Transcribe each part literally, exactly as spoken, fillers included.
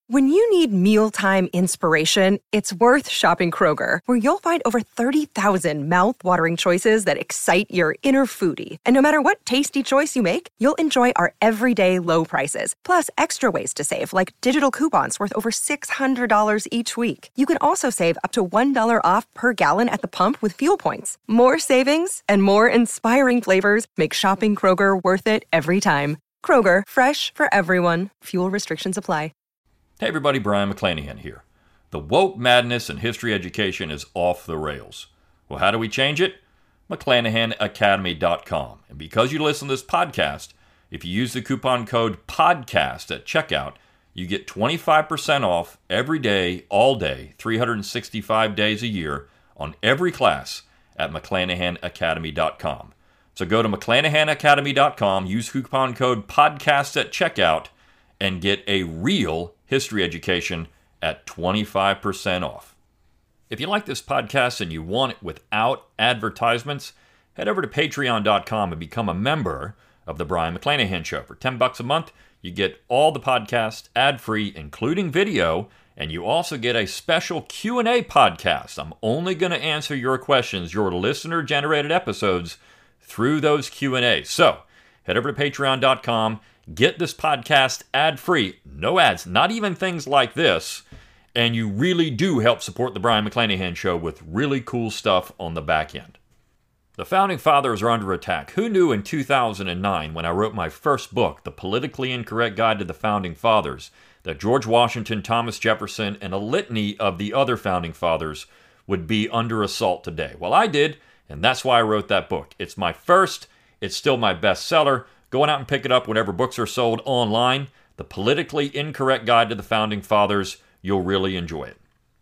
When you need mealtime inspiration, it's worth shopping Kroger, where you'll find over thirty thousand mouth-watering choices that excite your inner foodie. And no matter what tasty choice you make, you'll enjoy our everyday low prices, plus extra ways to save, like digital coupons worth over six hundred dollars each week. You can also save up to one dollar off per gallon at the pump with fuel points. More savings and more inspiring flavors make shopping Kroger worth it every time. Kroger, fresh for everyone. Fuel restrictions apply. Hey everybody, Brian McClanahan here. The woke madness in history education is off the rails. Well, how do we change it? McClanahan Academy dot com. And because you listen to this podcast, if you use the coupon code PODCAST at checkout, you get twenty-five percent off every day, all day, three hundred sixty-five days a year on every class at McClanahan Academy dot com. So go to McClanahan Academy dot com, use coupon code PODCAST at checkout, and get a real history education at twenty-five percent off. If you like this podcast and you want it without advertisements, head over to patreon dot com and become a member of the Brian McClanahan Show. For ten bucks a month, you get all the podcasts ad-free, including video, and you also get a special Q and A podcast. I'm only going to answer your questions, your listener-generated episodes, through those Q and A's. So, head over to patreon dot com. Get this podcast ad-free, no ads, not even things like this, and you really do help support the Brian McClanahan Show with really cool stuff on the back end. The Founding Fathers are under attack. Who knew in two thousand nine, when I wrote my first book, The Politically Incorrect Guide to the Founding Fathers, that George Washington, Thomas Jefferson, and a litany of the other Founding Fathers would be under assault today? Well, I did, and that's why I wrote that book. It's my first, it's still my bestseller. Go on out and pick it up whenever books are sold online. The Politically Incorrect Guide to the Founding Fathers. You'll really enjoy it.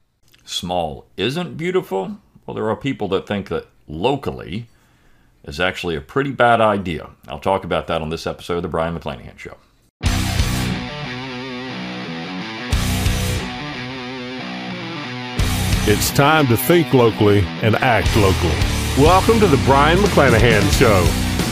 Small isn't beautiful? Well, there are people that think that locally is actually a pretty bad idea. I'll talk about that on this episode of The Brian McClanahan Show. It's time to think locally and act locally. Welcome to The Brian McClanahan Show.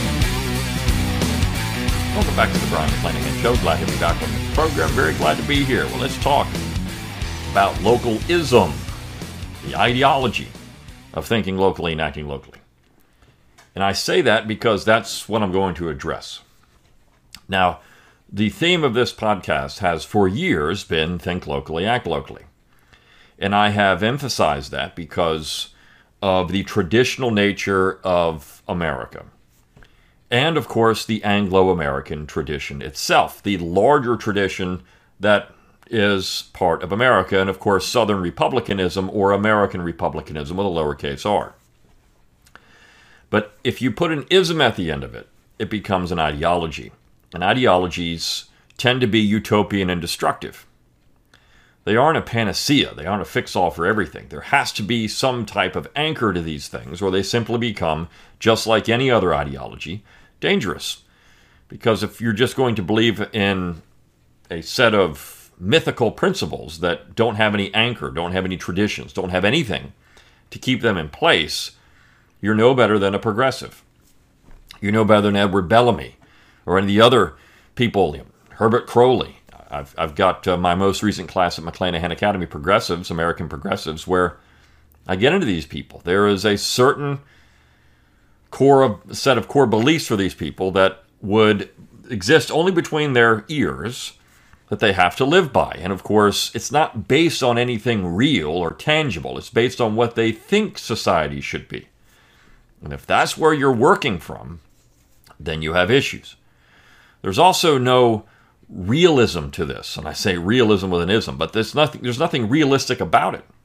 Welcome back to the Brian McClanahan Show. Glad to be back on the program. Very glad to be here. Well, let's talk about localism, the ideology of thinking locally and acting locally. And I say that because that's what I'm going to address. Now, the theme of this podcast has for years been think locally, act locally. And I have emphasized that because of the traditional nature of America. And, of course, the Anglo-American tradition itself, the larger tradition that is part of America, and, of course, Southern Republicanism or American Republicanism with a lowercase r. But if you put an ism at the end of it, it becomes an ideology. And ideologies tend to be utopian and destructive. They aren't a panacea. They aren't a fix-all for everything. There has to be some type of anchor to these things, or they simply become, just like any other ideology, dangerous. Because if you're just going to believe in a set of mythical principles that don't have any anchor, don't have any traditions, don't have anything to keep them in place, you're no better than a progressive. You're no better than Edward Bellamy or any of the other people, Herbert Crowley. I've, I've got uh, my most recent class at McClanahan Academy, Progressives, American Progressives, where I get into these people. There is a certain core set of core beliefs for these people that would exist only between their ears that they have to live by. And of course, it's not based on anything real or tangible. It's based on what they think society should be. And if that's where you're working from, then you have issues. There's also no realism to this. And I say realism with an ism, but there's nothing, there's nothing realistic about it.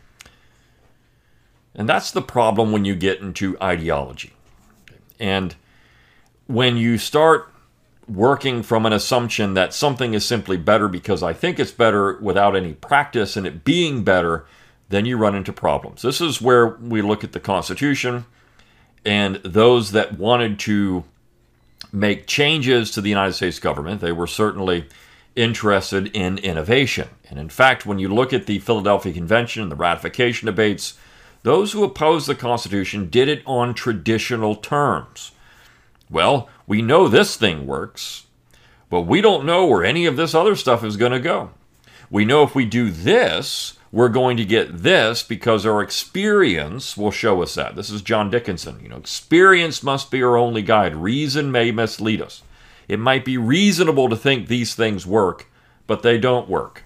And that's the problem when you get into ideology. And when you start working from an assumption that something is simply better because I think it's better without any practice in it being better, then you run into problems. This is where we look at the Constitution and those that wanted to make changes to the United States government. They were certainly interested in innovation. And in fact, when you look at the Philadelphia Convention and the ratification debates, those who opposed the Constitution did it on traditional terms. Well, we know this thing works, but we don't know where any of this other stuff is going to go. We know if we do this, we're going to get this because our experience will show us that. This is John Dickinson. You know, experience must be our only guide. Reason may mislead us. It might be reasonable to think these things work, but they don't work.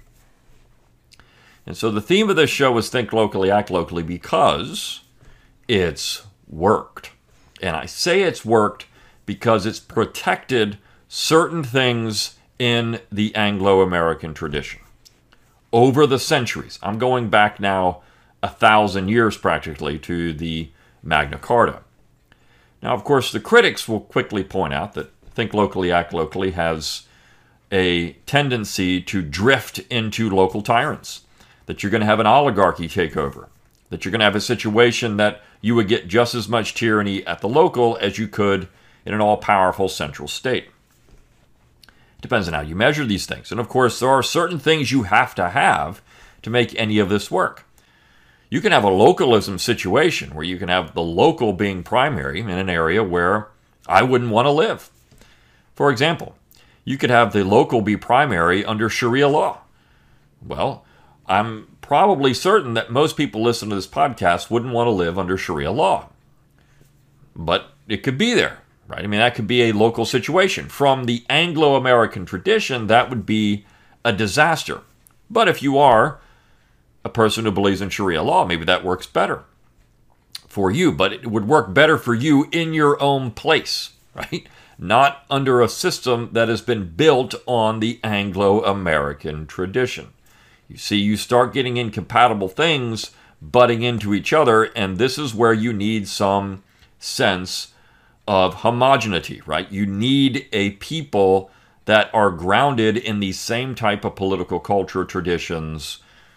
And so the theme of this show is Think Locally, Act Locally because it's worked. And I say it's worked because it's protected certain things in the Anglo-American tradition. Over the centuries, I'm going back now a thousand years practically to the Magna Carta. Now, of course, the critics will quickly point out that Think Locally, Act Locally has a tendency to drift into local tyrants, that you're going to have an oligarchy take over, that you're going to have a situation that you would get just as much tyranny at the local as you could in an all-powerful central state. Depends on how you measure these things. And of course, there are certain things you have to have to make any of this work. You can have a localism situation where you can have the local being primary in an area where I wouldn't want to live. For example, you could have the local be primary under Sharia law. Well, I'm probably certain that most people listening to this podcast wouldn't want to live under Sharia law. But it could be there. Right? I mean, that could be a local situation. From the Anglo-American tradition, that would be a disaster. But if you are a person who believes in Sharia law, maybe that works better for you. But it would work better for you in your own place, right? Not under a system that has been built on the Anglo-American tradition. You see, you start getting incompatible things butting into each other, and this is where you need some sense of homogeneity, right? You need a people that are grounded in the same type of political culture traditions,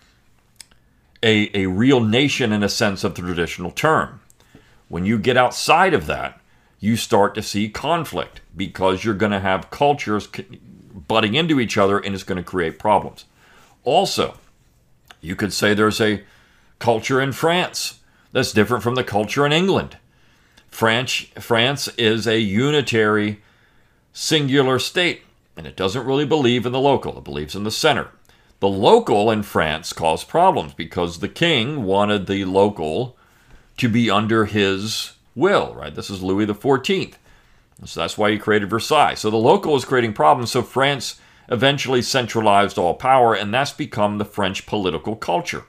a, a real nation in a sense of the traditional term. When you get outside of that, you start to see conflict because you're going to have cultures butting into each other and it's going to create problems. Also, you could say there's a culture in France that's different from the culture in England. French, France is a unitary, singular state, and it doesn't really believe in the local. It believes in the center. The local in France caused problems because the king wanted the local to be under his will, right? This is Louis the fourteenth. So that's why he created Versailles. So the local was creating problems, so France eventually centralized all power, and that's become the French political culture.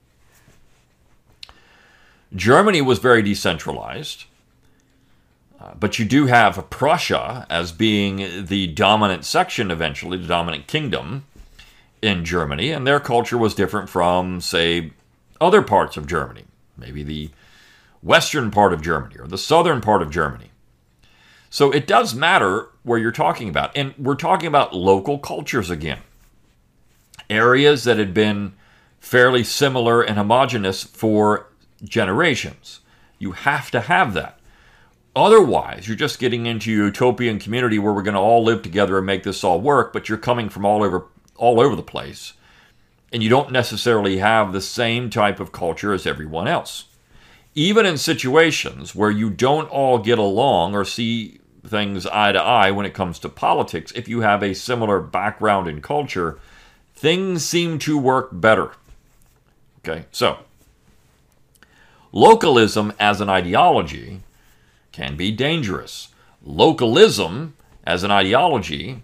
Germany was very decentralized. Uh, but you do have Prussia as being the dominant section eventually, the dominant kingdom in Germany, and their culture was different from, say, other parts of Germany, maybe the western part of Germany or the southern part of Germany. So it does matter where you're talking about, and we're talking about local cultures again. Areas that had been fairly similar and homogeneous for generations. You have to have that. Otherwise, you're just getting into a utopian community where we're going to all live together and make this all work, but you're coming from all over all over the place, and you don't necessarily have the same type of culture as everyone else. Even in situations where you don't all get along or see things eye to eye when it comes to politics, if you have a similar background in culture, things seem to work better. Okay, so localism as an ideology can be dangerous. Localism as an ideology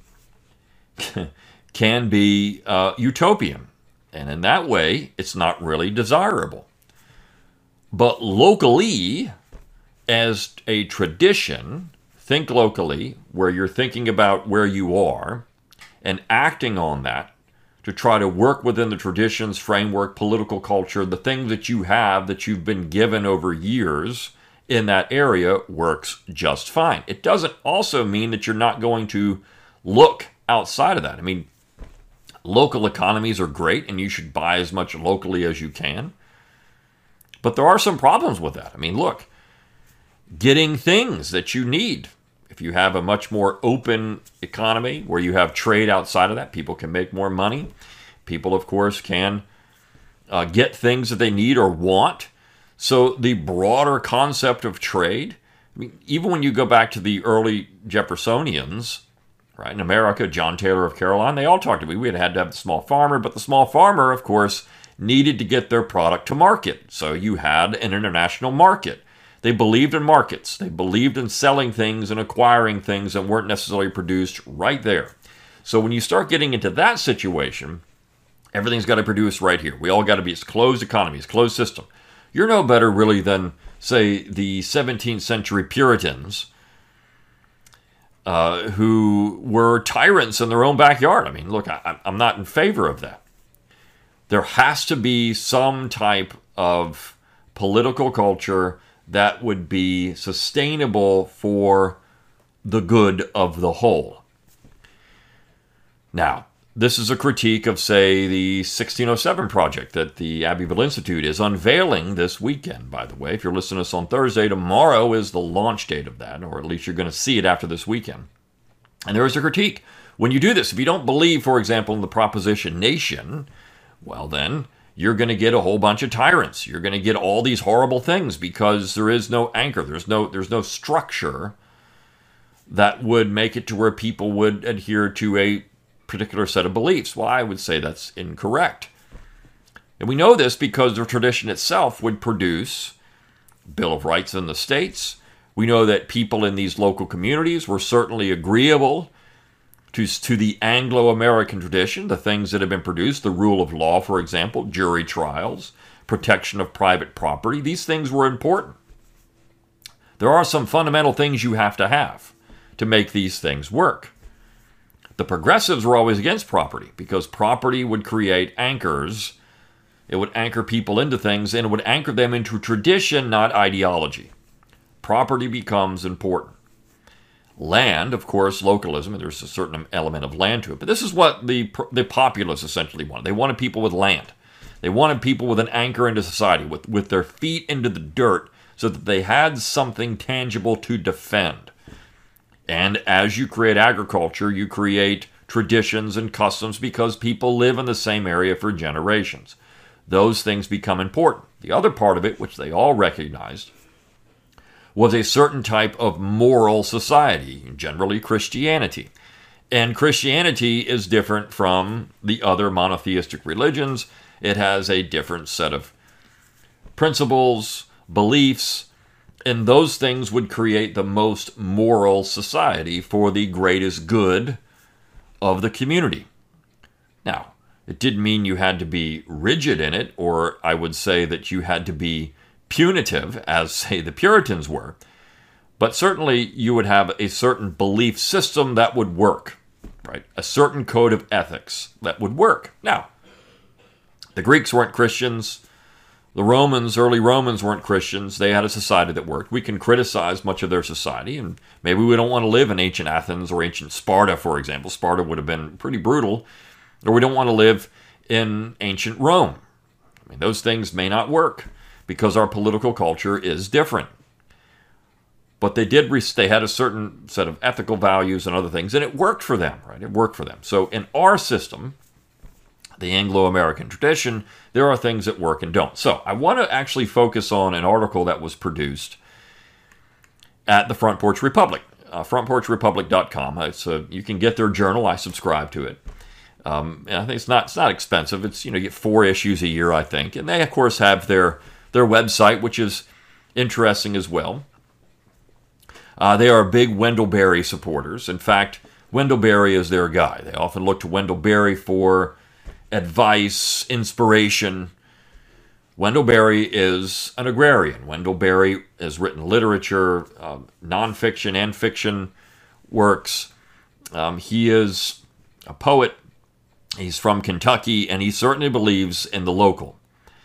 can be uh, utopian. And in that way, it's not really desirable. But locally, as a tradition, think locally, where you're thinking about where you are and acting on that to try to work within the traditions, framework, political culture, the things that you have that you've been given over years in that area works just fine. It doesn't also mean that you're not going to look outside of that. I mean, local economies are great and you should buy as much locally as you can. But there are some problems with that. I mean, look, getting things that you need. If you have a much more open economy where you have trade outside of that, people can make more money. People, of course, can uh, get things that they need or want. So the broader concept of trade, I mean, even when you go back to the early Jeffersonians, right? In America, John Taylor of Caroline, they all talked to me. We had had to have the small farmer, but the small farmer, of course, needed to get their product to market. So you had an international market. They believed in markets. They believed in selling things and acquiring things that weren't necessarily produced right there. So when you start getting into that situation, everything's got to produce right here. We all got to be, it's closed economy, it's closed system. You're no better really than, say, the seventeenth century Puritans, uh, who were tyrants in their own backyard. I mean, look, I, I'm not in favor of that. There has to be some type of political culture that would be sustainable for the good of the whole. Now, this is a critique of, say, the sixteen oh seven project that the Abbeville Institute is unveiling this weekend, by the way. If you're listening to us on Thursday, tomorrow is the launch date of that, or at least you're going to see it after this weekend. And there is a critique. When you do this, if you don't believe, for example, in the proposition nation, well then, you're going to get a whole bunch of tyrants. You're going to get all these horrible things because there is no anchor. There's no, there's no structure that would make it to where people would adhere to a particular set of beliefs. Well, I would say that's incorrect. And we know this because the tradition itself would produce Bill of Rights in the states. We know that people in these local communities were certainly agreeable to, to the Anglo-American tradition, the things that have been produced, the rule of law, for example, jury trials, protection of private property. These things were important. There are some fundamental things you have to have to make these things work. The progressives were always against property because property would create anchors. It would anchor people into things, and it would anchor them into tradition, not ideology. Property becomes important. Land, of course, localism, and there's a certain element of land to it. But this is what the the populace essentially wanted. They wanted people with land. They wanted people with an anchor into society, with, with their feet into the dirt, so that they had something tangible to defend. And as you create agriculture, you create traditions and customs because people live in the same area for generations. Those things become important. The other part of it, which they all recognized, was a certain type of moral society, generally Christianity. And Christianity is different from the other monotheistic religions. It has a different set of principles, beliefs, and those things would create the most moral society for the greatest good of the community. Now, it didn't mean you had to be rigid in it, or I would say that you had to be punitive, as, say, the Puritans were. But certainly you would have a certain belief system that would work, right? A certain code of ethics that would work. Now, the Greeks weren't Christians. The Romans, early Romans weren't Christians. They had a society that worked. We can criticize much of their society, and maybe we don't want to live in ancient Athens or ancient Sparta, for example. Sparta would have been pretty brutal. Or we don't want to live in ancient Rome. I mean, those things may not work because our political culture is different. But they did, they had a certain set of ethical values and other things, and it worked for them, right? It worked for them. So in our system, the Anglo-American tradition, there are things that work and don't. So I want to actually focus on an article that was produced at the Front Porch Republic, uh, front porch republic dot com. It's a, you can get their journal. I subscribe to it. Um, and I think it's not it's not expensive. It's, you know, you get four issues a year, I think. And they, of course, have their their website, which is interesting as well. Uh, they are big Wendell Berry supporters. In fact, Wendell Berry is their guy. They often look to Wendell Berry for advice, inspiration. Wendell Berry is an agrarian. Wendell Berry has written literature, uh, nonfiction and fiction works. Um, he is a poet. He's from Kentucky, and he certainly believes in the local.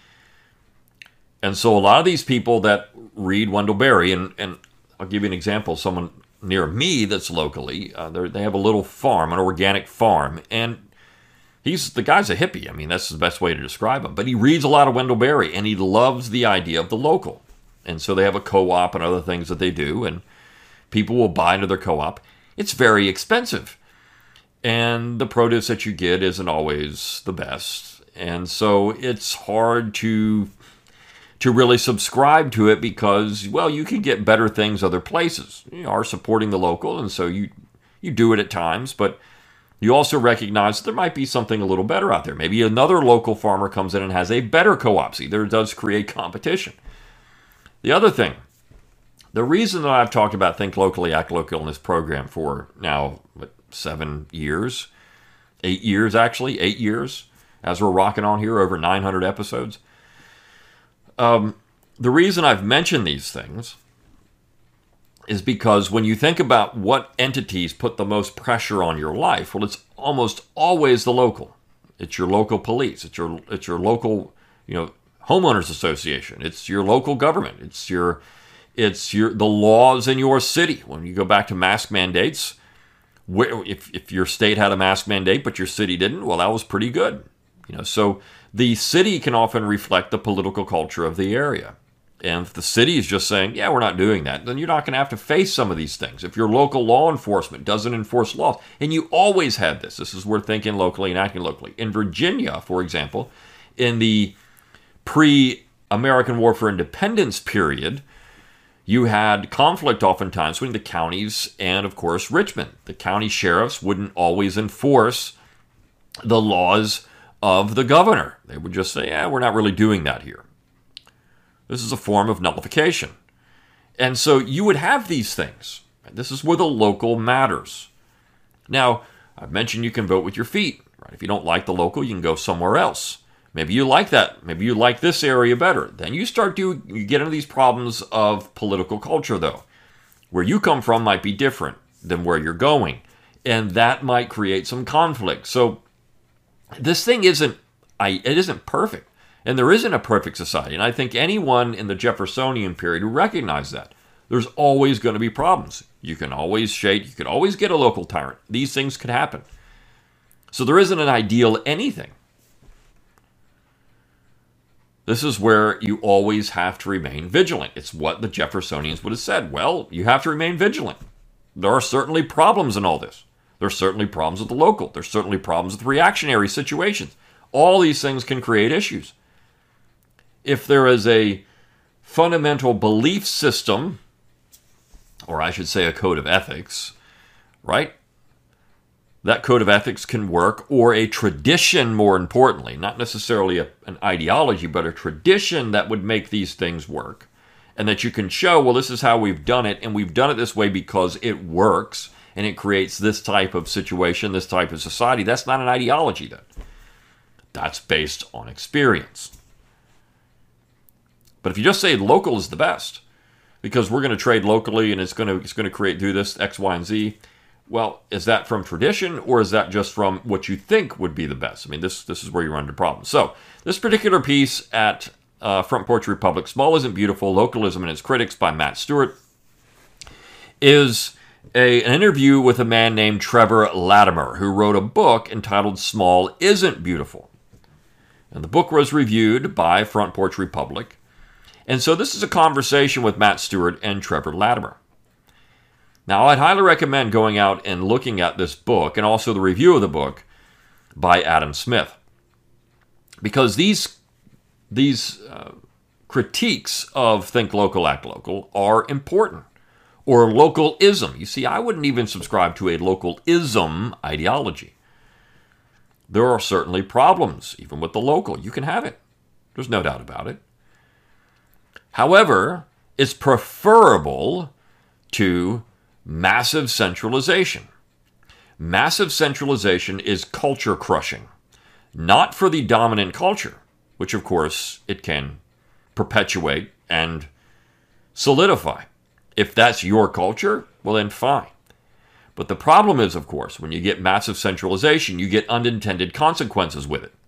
And so a lot of these people that read Wendell Berry, and, and I'll give you an example, someone near me that's locally, uh, they have a little farm, an organic farm, and he's the guy's a hippie. I mean, that's the best way to describe him. But he reads a lot of Wendell Berry, and he loves the idea of the local. And so they have a co-op and other things that they do, and people will buy into their co-op. It's very expensive. And the produce that you get isn't always the best. And so it's hard to to really subscribe to it because, well, you can get better things other places. You are supporting the local, and so you You do it at times, but you also recognize that there might be something a little better out there. Maybe another local farmer comes in and has a better co-op. See, there does create competition. The other thing, the reason that I've talked about Think Locally, Act Local in this program for now, what, seven years, eight years actually, eight years, as we're rocking on here, over nine hundred episodes. Um, the reason I've mentioned these things is because when you think about what entities put the most pressure on your life, well, it's almost always the local. It's your local police. It's your it's your local, you know, homeowners association. It's your local government. It's your it's your the laws in your city. When you go back to mask mandates, where, if if your state had a mask mandate but your city didn't, well, that was pretty good. You know, so the city can often reflect the political culture of the area. And if the city is just saying, yeah, we're not doing that, then you're not going to have to face some of these things. If your local law enforcement doesn't enforce laws, and you always had this, this is where thinking locally and acting locally. In Virginia, for example, in the pre-American War for Independence period, you had conflict oftentimes between the counties and, of course, Richmond. The county sheriffs wouldn't always enforce the laws of the governor. They would just say, yeah, we're not really doing that here. This is a form of nullification. And so you would have these things. This is where the local matters. Now, I've mentioned you can vote with your feet. Right? If you don't like the local, you can go somewhere else. Maybe you like that. Maybe you like this area better. Then you start to you get into these problems of political culture, though. Where you come from might be different than where you're going. And that might create some conflict. So this thing isn't, I, it isn't perfect. And there isn't a perfect society. And I think anyone in the Jeffersonian period who recognized that. There's always going to be problems. You can always shake. You can always get a local tyrant. These things could happen. So there isn't an ideal anything. This is where you always have to remain vigilant. It's what the Jeffersonians would have said. Well, you have to remain vigilant. There are certainly problems in all this. There's certainly problems with the local. There's certainly problems with reactionary situations. All these things can create issues. If there is a fundamental belief system, or I should say a code of ethics, right? That code of ethics can work, or a tradition, more importantly, not necessarily a, an ideology, but a tradition that would make these things work. And that you can show, well, this is how we've done it, and we've done it this way because it works, and it creates this type of situation, this type of society. That's not an ideology, then. That's based on experience. But if you just say local is the best, because we're going to trade locally and it's going to it's going to create do this X, Y, and Z, well, is that from tradition or is that just from what you think would be the best? I mean, this this is where you run into problems. So this particular piece at uh, Front Porch Republic, Small Isn't Beautiful, Localism and Its Critics by Matt Stewart, is a, an interview with a man named Trevor Latimer, who wrote a book entitled Small Isn't Beautiful. And the book was reviewed by Front Porch Republic. And so this is a conversation with Matt Stewart and Trevor Latimer. Now, I'd highly recommend going out and looking at this book and also the review of the book by Adam Smith. Because these, these uh, critiques of Think Local, Act Local are important. Or localism. You see, I wouldn't even subscribe to a localism ideology. There are certainly problems, even with the local. You can have it. There's no doubt about it. However, it's preferable to massive centralization. Massive centralization is culture crushing. Not for the dominant culture, which of course it can perpetuate and solidify. If that's your culture, well then fine. But the problem is, of course, when you get massive centralization, you get unintended consequences with it.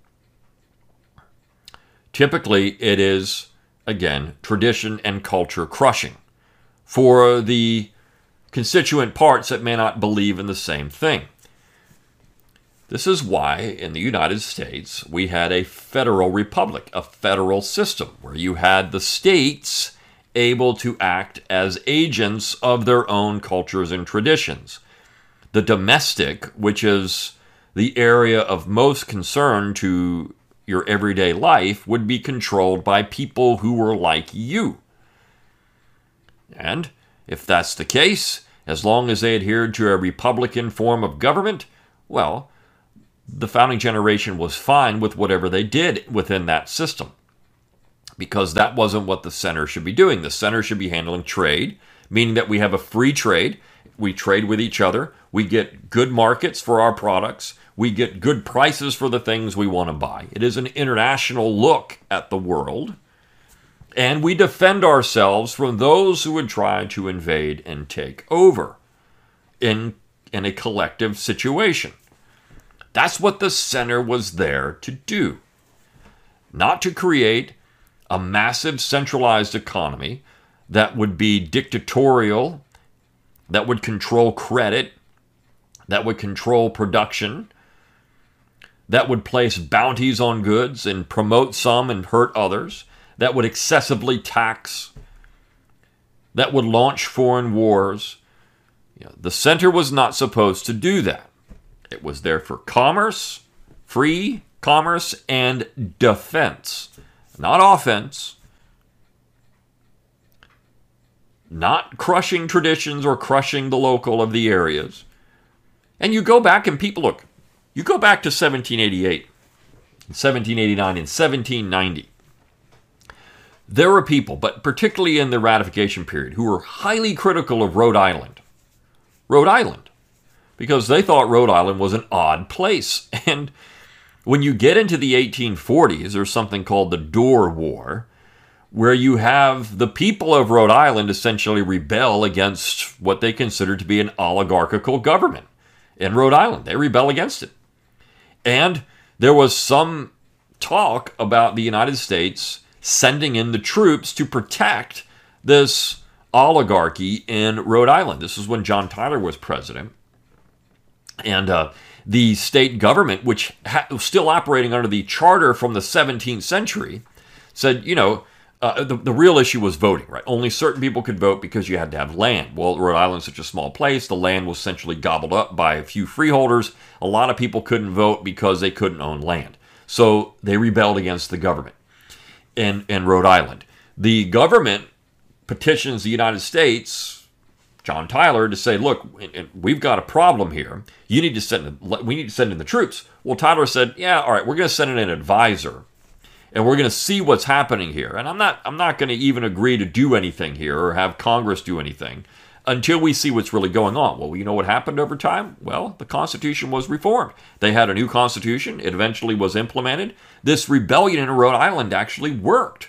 Typically, it is, again, tradition and culture crushing for the constituent parts that may not believe in the same thing. This is why in the United States we had a federal republic, a federal system, where you had the states able to act as agents of their own cultures and traditions. The domestic, which is the area of most concern to your everyday life, would be controlled by people who were like you. And if that's the case, as long as they adhered to a Republican form of government, well, the founding generation was fine with whatever they did within that system, because that wasn't what the center should be doing. The center should be handling trade, meaning that we have a free trade. We trade with each other. We get good markets for our products. We get good prices for the things we want to buy. It is an international look at the world. And we defend ourselves from those who would try to invade and take over in, in a collective situation. That's what the center was there to do. Not to create a massive centralized economy that would be dictatorial, that would control credit, that would control production, that would place bounties on goods and promote some and hurt others, that would excessively tax, that would launch foreign wars. You know, the center was not supposed to do that. It was there for commerce, free commerce, and defense. Not offense. Not crushing traditions or crushing the local of the areas. And you go back and people, look, you go back to seventeen eighty-eight, seventeen eighty-nine, and seventeen ninety. There were people, but particularly in the ratification period, who were highly critical of Rhode Island. Rhode Island. Because they thought Rhode Island was an odd place. And when you get into the eighteen forties, there's something called the Dorr War, where you have the people of Rhode Island essentially rebel against what they consider to be an oligarchical government in Rhode Island. They rebel against it. And there was some talk about the United States sending in the troops to protect this oligarchy in Rhode Island. This is when John Tyler was president. And uh, the state government, which ha- was still operating under the charter from the seventeenth century, said, you know, uh, the, the real issue was voting, right? Only certain people could vote because you had to have land. Well, Rhode Island's such a small place. The land was essentially gobbled up by a few freeholders. A lot of people couldn't vote because they couldn't own land. So they rebelled against the government in, in Rhode Island. The government petitions the United States, John Tyler, to say, look, we've got a problem here. You need to send, we need to send in the troops. Well, Tyler said, yeah, all right, we're going to send in an advisor, and we're going to see what's happening here. And I'm not, I'm not going to even agree to do anything here or have Congress do anything until we see what's really going on. Well, you know what happened over time? Well, the Constitution was reformed. They had a new Constitution. It eventually was implemented. This rebellion in Rhode Island actually worked.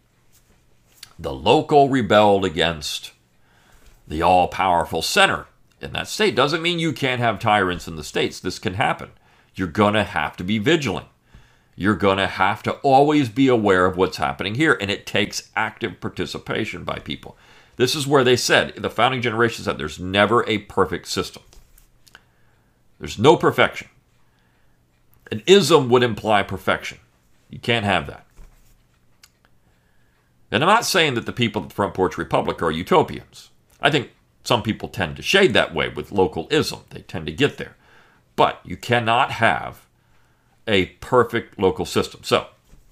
The local rebelled against the all-powerful center in that state. Doesn't mean you can't have tyrants in the states. This can happen. You're going to have to be vigilant. You're going to have to always be aware of what's happening here, and it takes active participation by people. This is where they said, the founding generation said, there's never a perfect system. There's no perfection. An ism would imply perfection. You can't have that. And I'm not saying that the people of the Front Porch Republic are utopians. I think some people tend to shade that way with localism. They tend to get there. But you cannot have a perfect local system. So,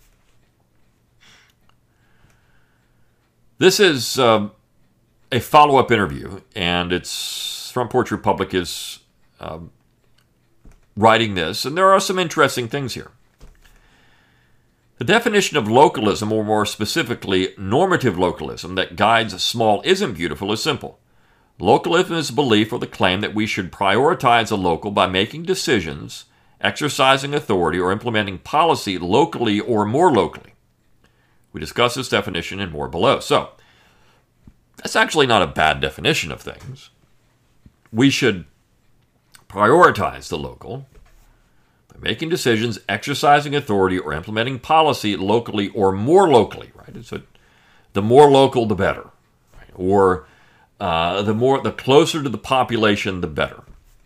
this is um, a follow-up interview, and it's Front Porch Republic is um, writing this, and there are some interesting things here. The definition of localism, or more specifically, normative localism, that guides small isn't beautiful is simple. Localism is the belief or the claim that we should prioritize the local by making decisions, exercising authority, or implementing policy locally or more locally. We discuss this definition and more below. So, that's actually not a bad definition of things. We should prioritize the local by making decisions, exercising authority, or implementing policy locally or more locally, right? So the more local, the better, right? Or uh, the more, the closer to the population, the better.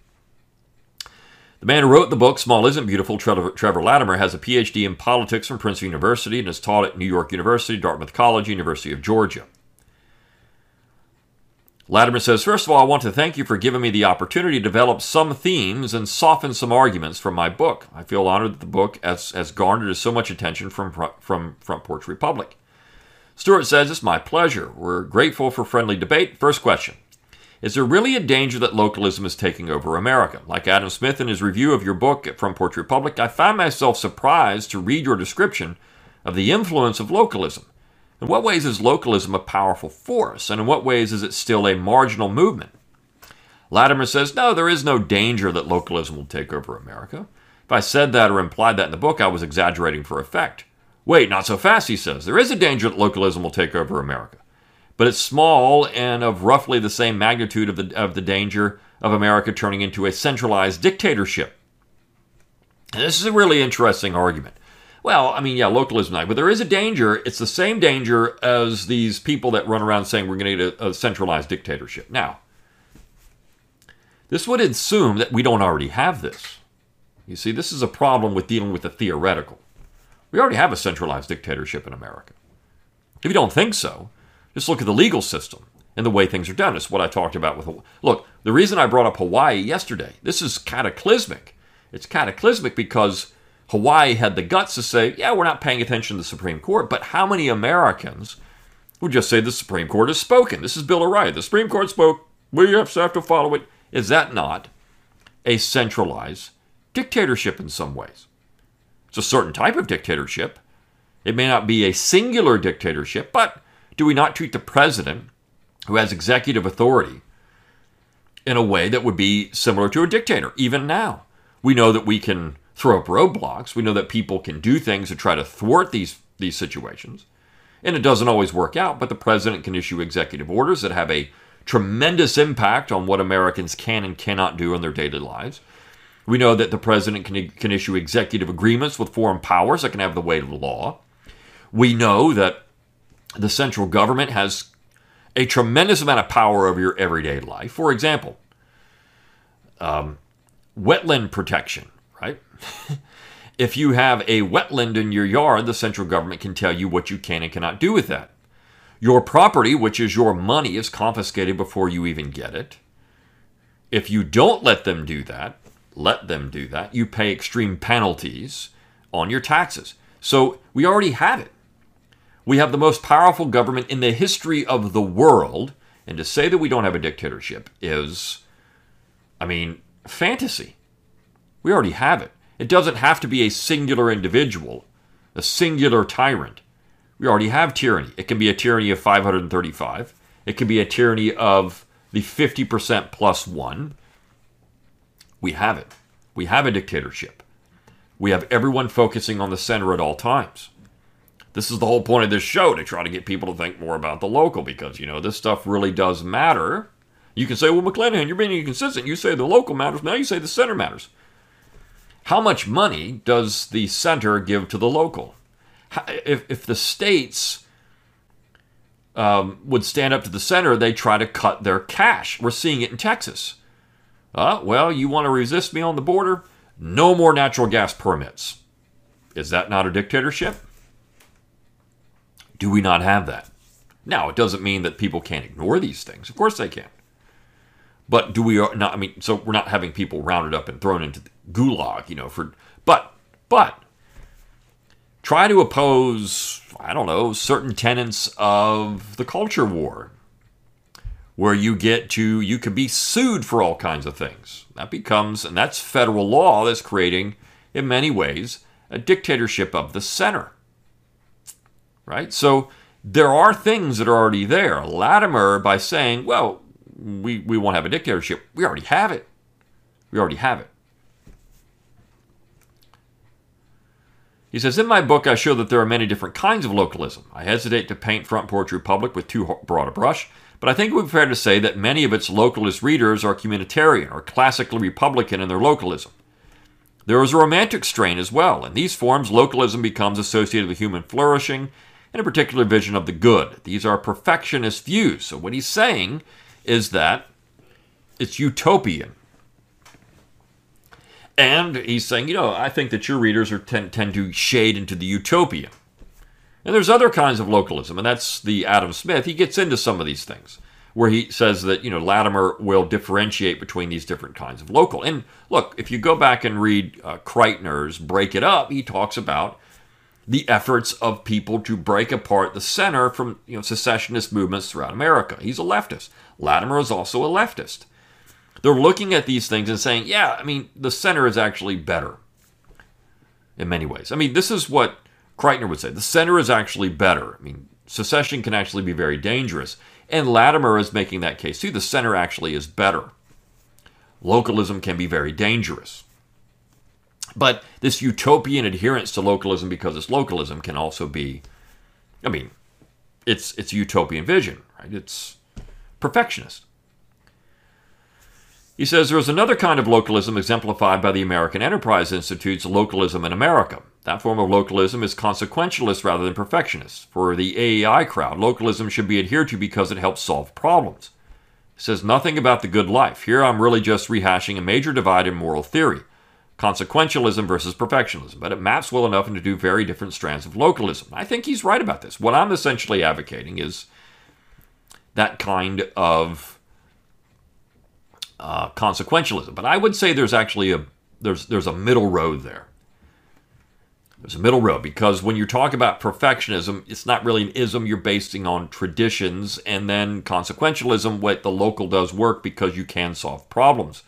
The man who wrote the book, Small Isn't Beautiful, Trevor, Trevor Latimer, has a P H D in politics from Princeton University and has taught at New York University, Dartmouth College, University of Georgia. Latimer says, first of all, I want to thank you for giving me the opportunity to develop some themes and soften some arguments from my book. I feel honored that the book has, has garnered so much attention from, from Front Porch Republic. Stewart says, it's my pleasure. We're grateful for friendly debate. First question. Is there really a danger that localism is taking over America? Like Adam Smith in his review of your book, Front Porch Republic, I found myself surprised to read your description of the influence of localism. In what ways is localism a powerful force, and in what ways is it still a marginal movement? Latimer says, no, there is no danger that localism will take over America. If I said that or implied that in the book, I was exaggerating for effect. Wait, not so fast, he says. There is a danger that localism will take over America. But it's small and of roughly the same magnitude of the, of the danger of America turning into a centralized dictatorship. And this is a really interesting argument. Well, I mean, yeah, localism, but there is a danger. It's the same danger as these people that run around saying we're going to get a, a centralized dictatorship. Now, this would assume that we don't already have this. You see, this is a problem with dealing with the theoretical. We already have a centralized dictatorship in America. If you don't think so, just look at the legal system and the way things are done. It's what I talked about with... Look, the reason I brought up Hawaii yesterday, this is cataclysmic. It's cataclysmic because Hawaii had the guts to say, yeah, we're not paying attention to the Supreme Court, but how many Americans would just say the Supreme Court has spoken? This is Bill O'Reilly. The Supreme Court spoke. We have to follow it. Is that not a centralized dictatorship in some ways? It's a certain type of dictatorship. It may not be a singular dictatorship, but do we not treat the president, who has executive authority, in a way that would be similar to a dictator? Even now, we know that we can throw up roadblocks. We know that people can do things to try to thwart these, these situations. And it doesn't always work out, but the president can issue executive orders that have a tremendous impact on what Americans can and cannot do in their daily lives. We know that the president can, can issue executive agreements with foreign powers that can have the weight of the law. We know that the central government has a tremendous amount of power over your everyday life. For example, um, wetland protection, right? If you have a wetland in your yard, the central government can tell you what you can and cannot do with that. Your property, which is your money, is confiscated before you even get it. If you don't let them do that, let them do that, you pay extreme penalties on your taxes. So we already have it. We have the most powerful government in the history of the world, and to say that we don't have a dictatorship is, I mean, fantasy. We already have it. It doesn't have to be a singular individual, a singular tyrant. We already have tyranny. It can be a tyranny of five hundred thirty-five. It can be a tyranny of the fifty percent plus one. We have it. We have a dictatorship. We have everyone focusing on the center at all times. This is the whole point of this show, to try to get people to think more about the local, because, you know, this stuff really does matter. You can say, well, McClanahan, you're being inconsistent. You say the local matters. Now you say the center matters. How much money does the center give to the local? If, if the states um, would stand up to the center, they try to cut their cash. We're seeing it in Texas. Uh, well, you want to resist me on the border? No more natural gas permits. Is that not a dictatorship? Do we not have that? Now, it doesn't mean that people can't ignore these things. Of course they can. But do we not, I mean, so we're not having people rounded up and thrown into the gulag, you know, for, but, but, try to oppose, I don't know, certain tenets of the culture war, where you get to, you could be sued for all kinds of things. That becomes, and that's federal law that's creating, in many ways, a dictatorship of the center. Right? So there are things that are already there. Latimer, by saying, well, we, we won't have a dictatorship, we already have it. We already have it. He says, in my book, I show that there are many different kinds of localism. I hesitate to paint Front Porch Republic with too broad a brush, but I think it would be fair to say that many of its localist readers are communitarian or classically Republican in their localism. There is a romantic strain as well. In these forms, localism becomes associated with human flourishing and a particular vision of the good. These are perfectionist views. So what he's saying is that it's utopian. And he's saying, you know, I think that your readers are tend, tend to shade into the utopian. And there's other kinds of localism, and that's the Adam Smith. He gets into some of these things, where he says that, you know, Latimer will differentiate between these different kinds of local. And look, if you go back and read uh, Kreitner's Break It Up, he talks about the efforts of people to break apart the center from, you know, secessionist movements throughout America. He's a leftist. Latimer is also a leftist. They're looking at these things and saying, yeah, I mean, the center is actually better in many ways. I mean, this is what Kreitner would say. The center is actually better. I mean, secession can actually be very dangerous. And Latimer is making that case too. The center actually is better. Localism can be very dangerous. But this utopian adherence to localism because it's localism can also be, I mean, it's it's a utopian vision, right? It's perfectionist. He says there is another kind of localism exemplified by the American Enterprise Institute's Localism in America. That form of localism is consequentialist rather than perfectionist. For the A E I crowd, localism should be adhered to because it helps solve problems. He says nothing about the good life. Here I'm really just rehashing a major divide in moral theory. Consequentialism versus perfectionism, but it maps well enough into two very different strands of localism. I think he's right about this. What I'm essentially advocating is that kind of uh, consequentialism, but I would say there's actually a there's there's a middle road there. There's a middle road because when you talk about perfectionism, it's not really an ism. You're basing on traditions, and then consequentialism, what the local does work because you can solve problems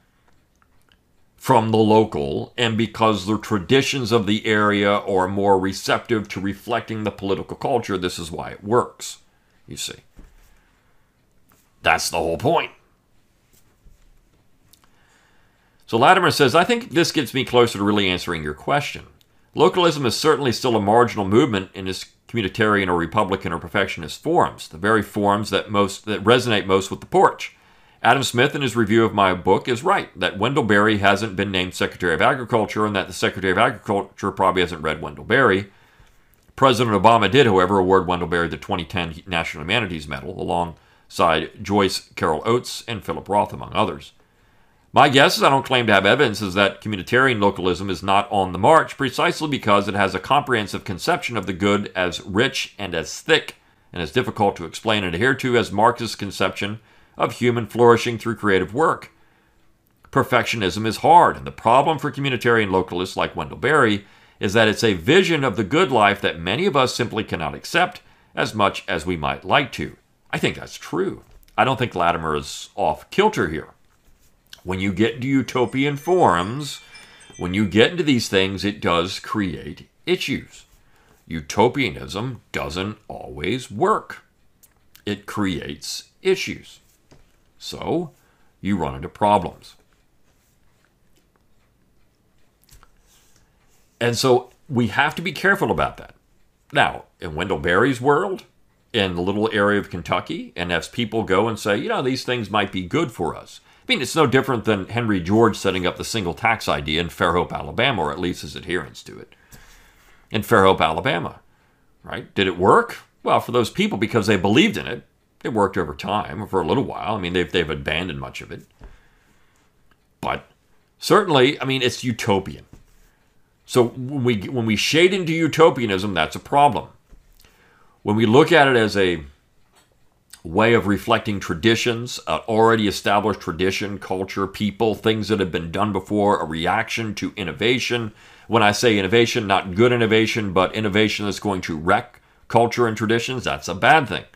from the local, and because the traditions of the area are more receptive to reflecting the political culture, this is why it works, you see. That's the whole point. So Latimer says, I think this gets me closer to really answering your question. Localism is certainly still a marginal movement in its communitarian or Republican or perfectionist forms, the very forms that most that resonate most with the porch. Adam Smith, in his review of my book, is right that Wendell Berry hasn't been named Secretary of Agriculture and that the Secretary of Agriculture probably hasn't read Wendell Berry. President Obama did, however, award Wendell Berry the twenty ten National Humanities Medal alongside Joyce Carol Oates and Philip Roth, among others. My guess is I don't claim to have evidence is that communitarian localism is not on the march precisely because it has a comprehensive conception of the good as rich and as thick and as difficult to explain and adhere to as Marx's conception of human flourishing through creative work. Perfectionism is hard, and the problem for communitarian localists like Wendell Berry is that it's a vision of the good life that many of us simply cannot accept as much as we might like to. I think that's true. I don't think Latimer is off kilter here. When you get into utopian forums, when you get into these things, it does create issues. Utopianism doesn't always work. It creates issues. So, you run into problems. And so, we have to be careful about that. Now, in Wendell Berry's world, in the little area of Kentucky, and as people go and say, you know, these things might be good for us. I mean, it's no different than Henry George setting up the single tax idea in Fairhope, Alabama, or at least his adherence to it. In Fairhope, Alabama, right? Did it work? Well, for those people, because they believed in it, it worked over time, for a little while. I mean, they've, they've abandoned much of it. But certainly, I mean, it's utopian. So when we, when we shade into utopianism, that's a problem. When we look at it as a way of reflecting traditions, uh, already established tradition, culture, people, things that have been done before, a reaction to innovation. When I say innovation, not good innovation, but innovation that's going to wreck culture and traditions, that's a bad thing.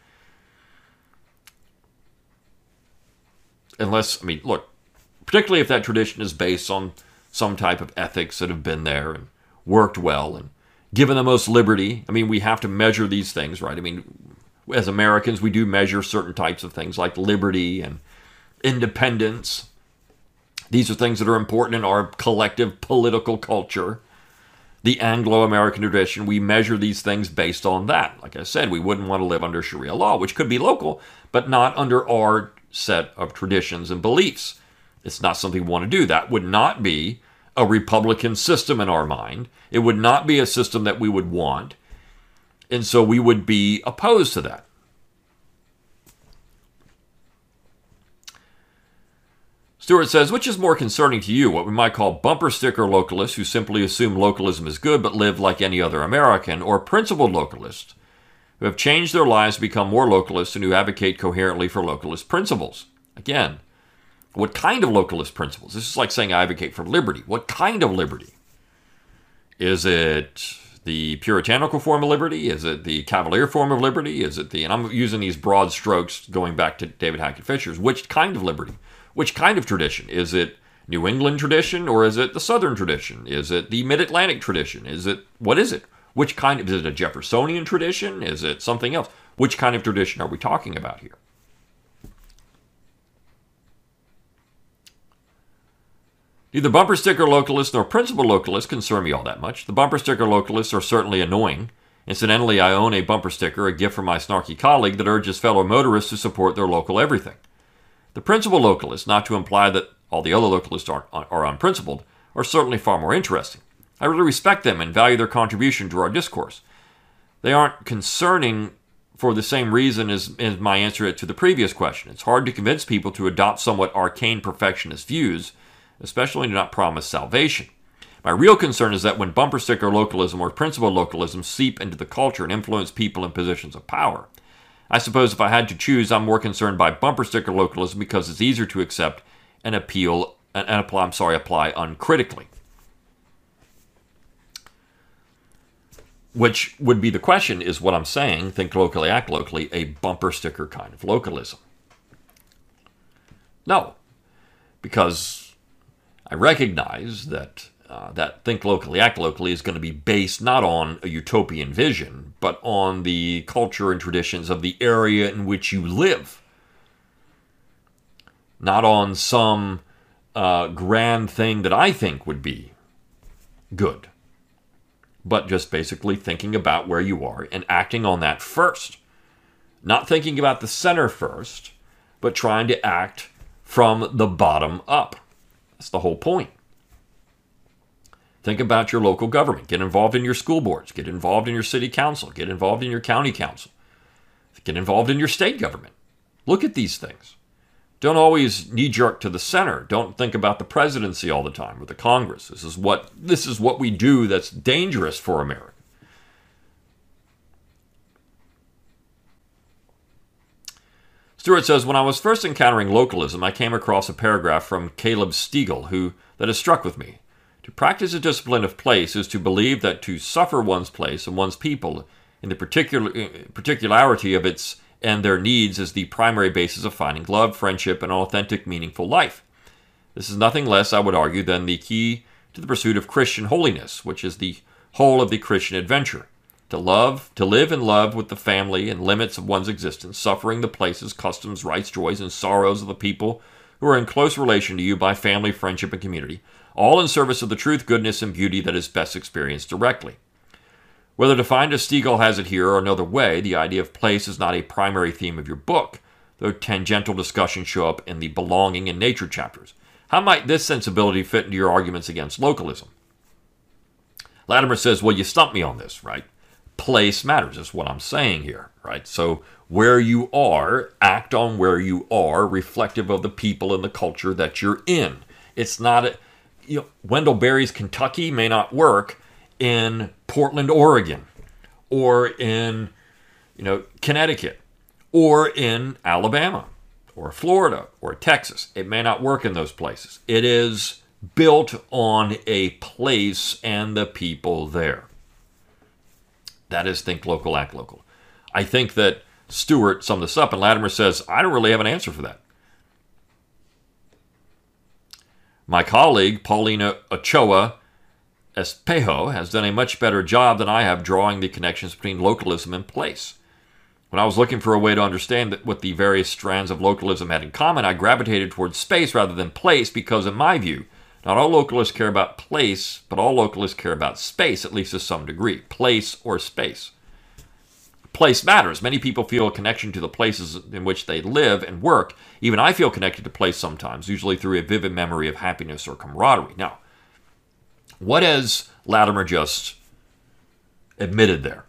Unless, I mean, look, particularly if that tradition is based on some type of ethics that have been there and worked well and given the most liberty. I mean, we have to measure these things, right? I mean, as Americans, we do measure certain types of things like liberty and independence. These are things that are important in our collective political culture. The Anglo-American tradition, we measure these things based on that. Like I said, we wouldn't want to live under Sharia law, which could be local, but not under our set of traditions and beliefs. It's not something we want to do. That would not be a Republican system in our mind. It would not be a system that we would want. And so we would be opposed to that. Stewart says, which is more concerning to you, what we might call bumper sticker localists who simply assume localism is good but live like any other American, or principled localists who have changed their lives to become more localists and who advocate coherently for localist principles? Again, what kind of localist principles? This is like saying I advocate for liberty. What kind of liberty? Is it the puritanical form of liberty? Is it the cavalier form of liberty? Is it the, and I'm using these broad strokes going back to David Hackett Fischer's, which kind of liberty? Which kind of tradition? Is it New England tradition, or is it the Southern tradition? Is it the Mid-Atlantic tradition? Is it, what is it? Which kind of, is it a Jeffersonian tradition? Is it something else? Which kind of tradition are we talking about here? Neither bumper sticker localists nor principal localists concern me all that much. The bumper sticker localists are certainly annoying. Incidentally, I own a bumper sticker, a gift from my snarky colleague, that urges fellow motorists to support their local everything. The principal localists, not to imply that all the other localists are, are unprincipled, are certainly far more interesting. I really respect them and value their contribution to our discourse. They aren't concerning for the same reason as, as my answer to the previous question. It's hard to convince people to adopt somewhat arcane perfectionist views, especially to not promise salvation. My real concern is that when bumper sticker localism or principal localism seep into the culture and influence people in positions of power. I suppose if I had to choose, I'm more concerned by bumper sticker localism because it's easier to accept and appeal and apply, I'm sorry, apply uncritically. Which would be the question, is what I'm saying, think locally, act locally, a bumper sticker kind of localism? No, because I recognize that uh, that think locally, act locally is going to be based not on a utopian vision, but on the culture and traditions of the area in which you live. Not on some uh, grand thing that I think would be good, but just basically thinking about where you are and acting on that first. Not thinking about the center first, but trying to act from the bottom up. That's the whole point. Think about your local government. Get involved in your school boards. Get involved in your city council. Get involved in your county council. Get involved in your state government. Look at these things. Don't always knee-jerk to the center. Don't think about the presidency all the time or the Congress. This is what, this is what we do that's dangerous for America. Stewart says, when I was first encountering localism, I came across a paragraph from Caleb Stiegel who that has struck with me. To practice a discipline of place is to believe that to suffer one's place and one's people in the particular particularity of its and their needs is the primary basis of finding love, friendship, and authentic, meaningful life. This is nothing less, I would argue, than the key to the pursuit of Christian holiness, which is the whole of the Christian adventure. To love, to live and love with the family and limits of one's existence, suffering the places, customs, rights, joys, and sorrows of the people who are in close relation to you by family, friendship, and community, all in service of the truth, goodness, and beauty that is best experienced directly. Whether defined as Stiegel has it here or another way, the idea of place is not a primary theme of your book, though tangential discussions show up in the belonging and nature chapters. How might this sensibility fit into your arguments against localism? Latimer says, well, you stumped me on this, right? Place matters is what I'm saying here, right? So where you are, act on where you are, reflective of the people and the culture that you're in. It's not, a, you know, Wendell Berry's Kentucky may not work in Portland, Oregon, or in, you know, Connecticut, or in Alabama, or Florida, or Texas. It may not work in those places. It is built on a place and the people there. That is think local, act local. I think that Stewart summed this up, and Latimer says, I don't really have an answer for that. My colleague, Paulina Ochoa Espejo, has done a much better job than I have drawing the connections between localism and place. When I was looking for a way to understand what the various strands of localism had in common, I gravitated towards space rather than place because, in my view, not all localists care about place, but all localists care about space, at least to some degree. Place or space. Place matters. Many people feel a connection to the places in which they live and work. Even I feel connected to place sometimes, usually through a vivid memory of happiness or camaraderie. Now, what has Latimer just admitted there?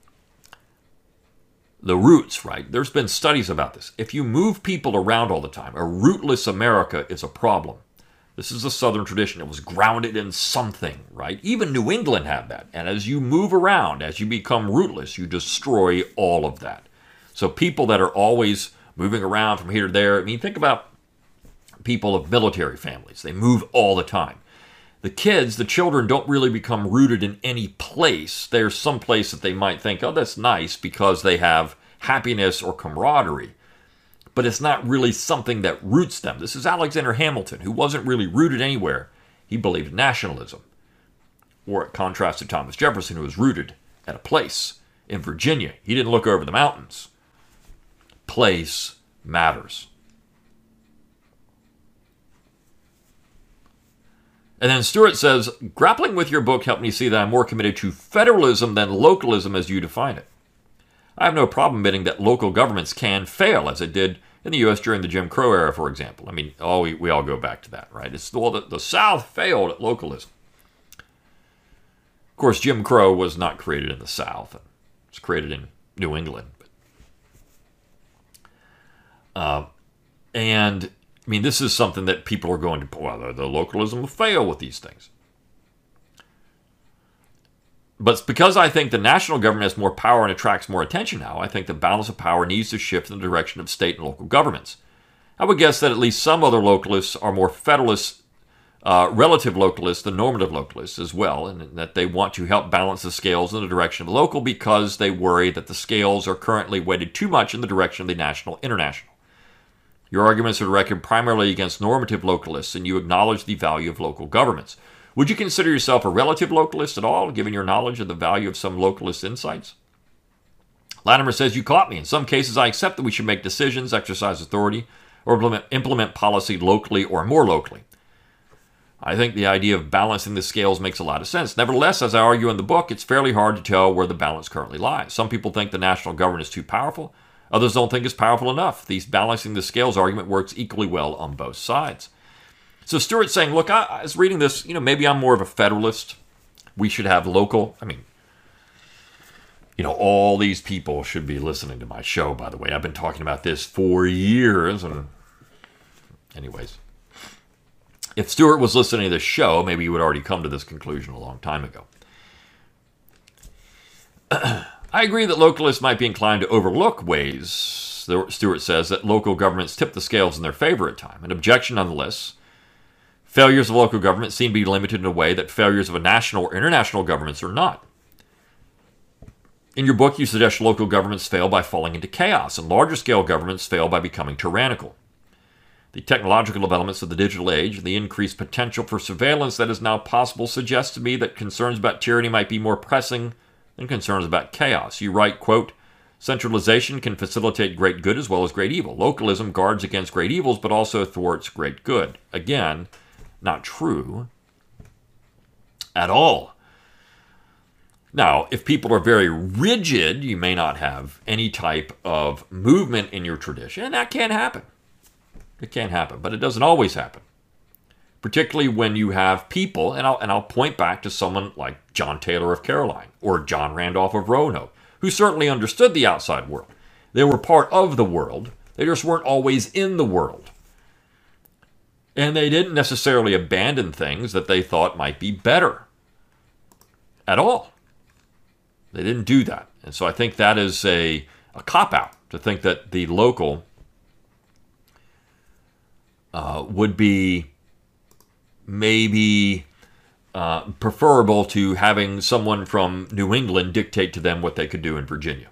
The roots, right? There's been studies about this. If you move people around all the time, a rootless America is a problem. This is a Southern tradition. It was grounded in something, right? Even New England had that. And as you move around, as you become rootless, you destroy all of that. So people that are always moving around from here to there, I mean, think about people of military families. They move all the time. the kids, the children, don't really become rooted in any place. There's some place that they might think, oh, that's nice because they have happiness or camaraderie. But it's not really something that roots them. This is Alexander Hamilton, who wasn't really rooted anywhere. He believed in nationalism. Or in contrast to Thomas Jefferson, who was rooted at a place in Virginia. He didn't look over the mountains. Place matters. And then Stewart says, grappling with your book helped me see that I'm more committed to federalism than localism as you define it. I have no problem admitting that local governments can fail, as it did in the U S during the Jim Crow era, for example. I mean, oh, we, we all go back to that, right? It's well, the, the South failed at localism. Of course, Jim Crow was not created in the South. It was created in New England. Uh, and... I mean, this is something that people are going to, well, the localism will fail with these things. But it's because I think the national government has more power and attracts more attention now, I think the balance of power needs to shift in the direction of state and local governments. I would guess that at least some other localists are more federalist, uh, relative localists than normative localists as well, and that they want to help balance the scales in the direction of the local because they worry that the scales are currently weighted too much in the direction of the national international. Your arguments are directed primarily against normative localists, and you acknowledge the value of local governments. Would you consider yourself a relative localist at all, given your knowledge of the value of some localist insights? Latimer says, you caught me. In some cases, I accept that we should make decisions, exercise authority, or implement, implement policy locally or more locally. I think the idea of balancing the scales makes a lot of sense. Nevertheless, as I argue in the book, it's fairly hard to tell where the balance currently lies. Some people think the national government is too powerful. Others don't think it's powerful enough. These balancing the scales argument works equally well on both sides. So Stewart's saying, look, I, I was reading this, you know, maybe I'm more of a federalist. We should have local, I mean, you know, all these people should be listening to my show, by the way. I've been talking about this for years. And anyways, if Stewart was listening to this show, maybe he would already come to this conclusion a long time ago. I agree that localists might be inclined to overlook ways, Stewart says, that local governments tip the scales in their favor at times. An objection nonetheless. Failures of local government seem to be limited in a way that failures of a national or international governments are not. In your book, you suggest local governments fail by falling into chaos, and larger scale governments fail by becoming tyrannical. The technological developments of the digital age and the increased potential for surveillance that is now possible suggest to me that concerns about tyranny might be more pressing and concerns about chaos. You write, quote, centralization can facilitate great good as well as great evil. Localism guards against great evils, but also thwarts great good. Again, not true at all. Now, if people are very rigid, you may not have any type of movement in your tradition, and that can happen. It can happen, but it doesn't always happen. Particularly when you have people, and I'll, and I'll point back to someone like John Taylor of Caroline or John Randolph of Roanoke, who certainly understood the outside world. They were part of the world. They just weren't always in the world. And they didn't necessarily abandon things that they thought might be better at all. They didn't do that. And so I think that is a, a cop-out to think that the local uh, would be maybe uh, preferable to having someone from New England dictate to them what they could do in Virginia.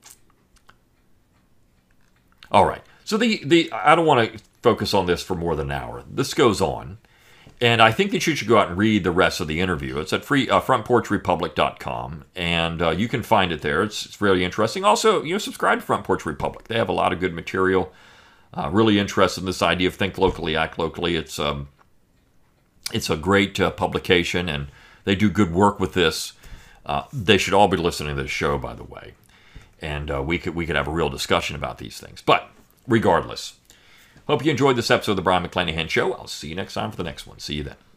All right. So the, the I don't want to focus on this for more than an hour. This goes on. And I think that you should go out and read the rest of the interview. It's at free, uh, front porch republic dot com, and uh, you can find it there. It's, it's really interesting. Also, you know, subscribe to Front Porch Republic. They have a lot of good material. Uh, really interested in this idea of think locally, act locally. It's um, it's a great uh, publication, and they do good work with this. Uh, they should all be listening to this show, by the way, and uh, we could we could have a real discussion about these things. But regardless, hope you enjoyed this episode of the Brion McClanahan Show. I'll see you next time for the next one. See you then.